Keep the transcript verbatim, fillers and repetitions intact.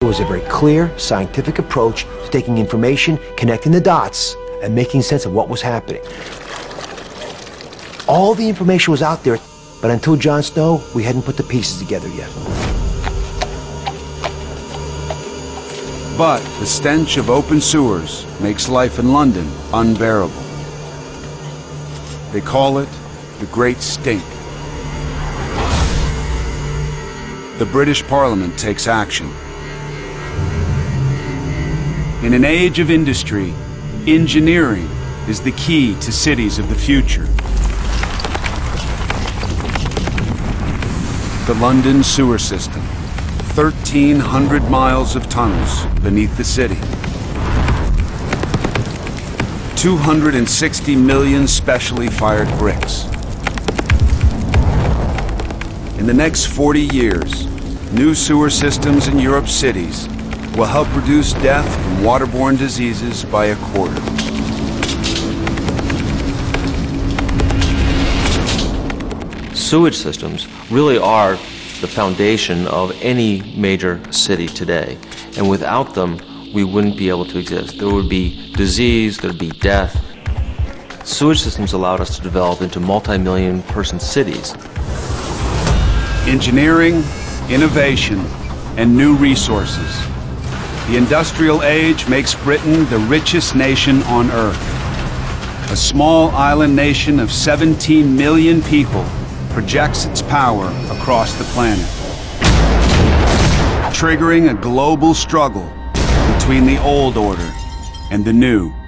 was a very clear, scientific approach to taking information, connecting the dots, and making sense of what was happening. All the information was out there, but until Jon Snow, we hadn't put the pieces together yet. But the stench of open sewers makes life in London unbearable. They call it the Great Stink. The British Parliament takes action. In an age of industry, engineering is the key to cities of the future. The London sewer system, thirteen hundred miles of tunnels beneath the city. two hundred sixty million specially fired bricks. In the next forty years, new sewer systems in Europe's cities will help reduce death from waterborne diseases by a quarter. Sewage systems really are the foundation of any major city today, and without them, we wouldn't be able to exist. There would be disease, there would be death. Sewage systems allowed us to develop into multi-million person cities. Engineering, innovation, and new resources. The industrial age makes Britain the richest nation on Earth. A small island nation of seventeen million people projects its power across the planet, triggering a global struggle between the old order and the new.